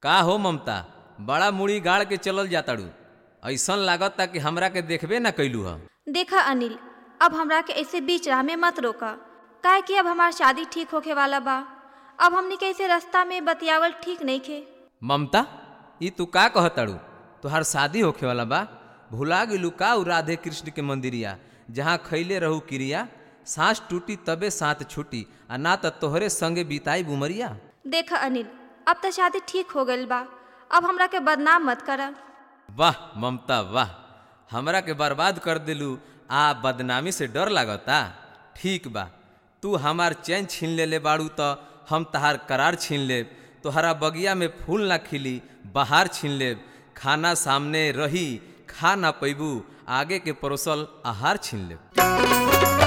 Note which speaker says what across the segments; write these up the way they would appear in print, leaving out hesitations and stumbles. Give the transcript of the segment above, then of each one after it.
Speaker 1: का हो ममता, बड़ा मुड़ी गाड़ के चलल जाताड़ू। ऐसन लागता कि हमरा के देखबे ना कैलू ह।
Speaker 2: देखा अनिल, अब हमरा के ऐसे बीच राह में मत रोका, काहे कि अब हमार शादी ठीक होके वाला बा। अब हमनी के ऐसे रास्ता में बतियावल ठीक नहीं खे।
Speaker 1: ममता, ई तू का कहताड़ू? तुहार शादी होखे वाला बा? भुला गेलू का उ राधे कृष्ण के मंदिरिया जहाँ खैले रहू क्रिया, सांस टूटी तबे साथ छूटी, आ ना त तोहरे संगे बिताई बुमरिया।
Speaker 2: देखा अनिल, अब तो शादी ठीक हो गइल बा, अब हमरा के बदनाम मत करा।
Speaker 1: वाह ममता वाह, हमरा के बर्बाद कर दिलू। आ बदनामी से डर लागता? ठीक बा, तू हमार चैन छीन ले बाड़ू त हम तहार करार छीन लेब। तोहरा बगिया में फूल ना खिली, बहार छीन लेब। खाना सामने रही, खा ना पैबू, आगे के परोसल आहार छीन लेब।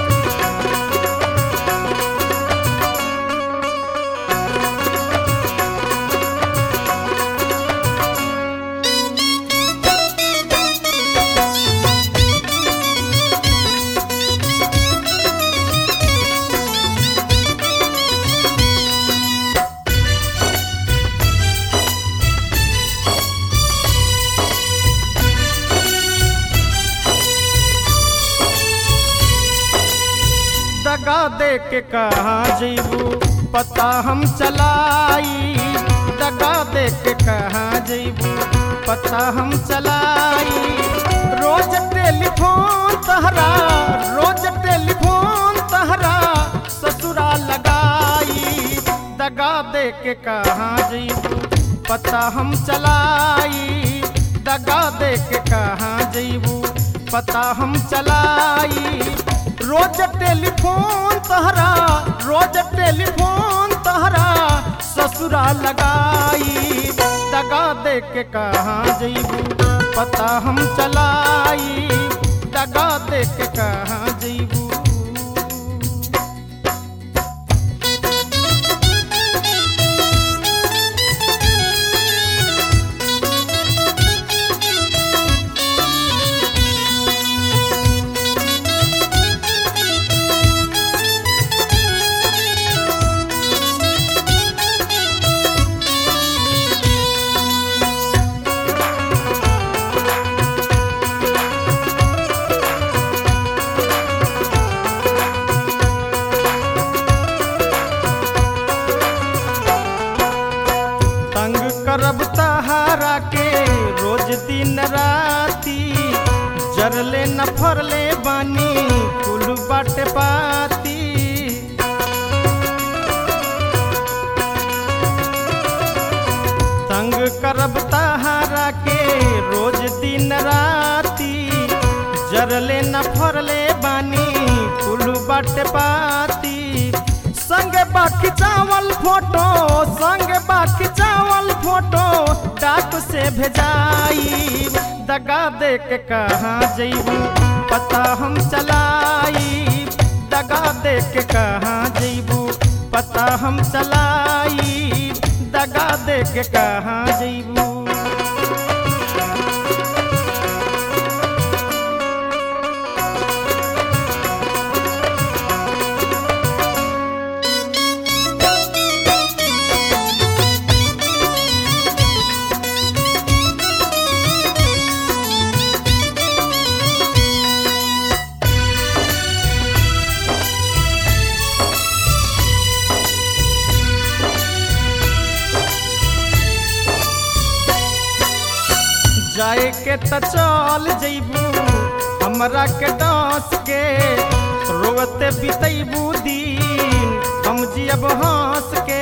Speaker 3: दगा दे के कहाँ जइबू पता हम चलाई, दगा दे के कहाँ जइबू पता हम चलाई। रोज टेलीफोन तहरा, रोज टेलीफोन तहरा ससुरा लगाई। दगा दे के कहाँ जइबू पता हम चलाई, दगा दे के कहाँ जइबू पता हम चलाई। रोज टेलीफोन तहरा, रोज टेलीफोन तहरा ससुरा लगाई। दगा दे के कहाँ जइबू पता हम चलाई, दगा दे के कहाँ जइबू। करब तहारा के रोज दिन राती, जरले न फरले बानी कुल बाटे पाती। तंग करब तहारा के रोज दिन राती, जरले न फरले बानी कुल बाटे पाती। संगे बाकी चावल फोटो, संगे बाकी चावल फोटो डाक से भेजाई। दगा दे के कहाँ जइबू पता हम चलाई, दगा दे के कहाँ जइबू पता हम चलाई, दगा दे के कहाँ जइबू। जाए के त चल जइबू हमरा के डांस के, रोते बितैबू दिन हम जियब हंस के।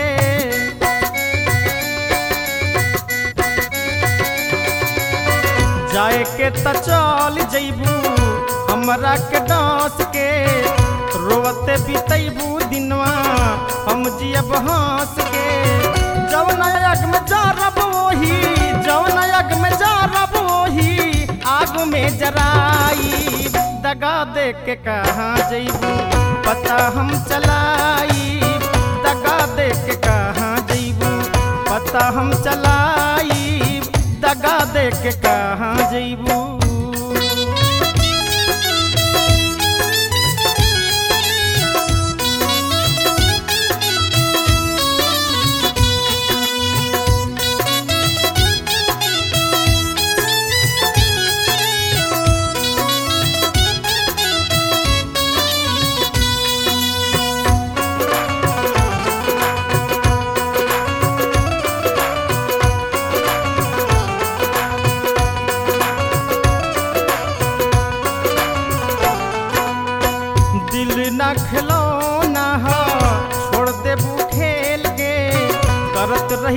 Speaker 3: जाए के त चल जइबू हमरा के डांस के, रोते बितैबू दिनवा हम जियब हंस के। जवन आग में जारब वही, जवन आग में जारब वही आग में जराई। दगा दे के कहाँ जइबू पता हम चलाई, दगा दे के कहाँ जइबू पता हम चलाई, दगा दे के कहाँ जइबू।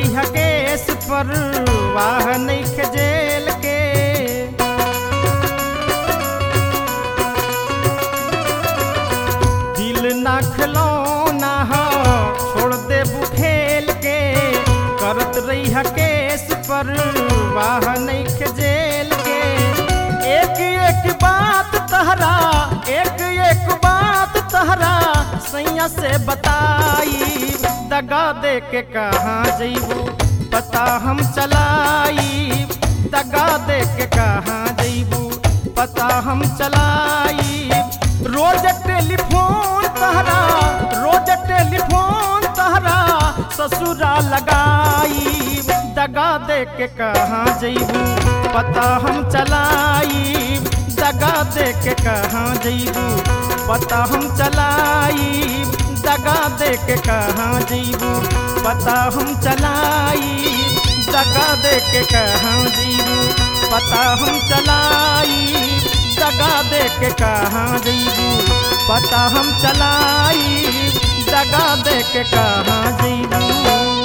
Speaker 3: रही है केस पर वाह नहीं जेल के। दिल ना खिलौना हो छोड़ दे खेल के, करत रही है केस पर वाह नहीं जेल के। एक एक बात तहरा, एक एक बात तहरा सैया से बताई, दगा दे के कहाँ जइबू पता हम चलाई, दगा दे के कहाँ जइबू पता हम चलाई। रोज टेलीफोन तहरा, रोज टेलीफोन तहरा ससुरा लगाई, दगा दे के कहाँ जइबू पता हम चलाई, दगा दे के कहाँ जइबू पता हम चलाई, दगा दे के कहाँ जइबू पता हम चलाई, दगा दे के कहाँ जइबू पता हम चलाई, दगा दे के कहाँ जइबू पता हम चलाई, दगा दे के कहाँ जइबू।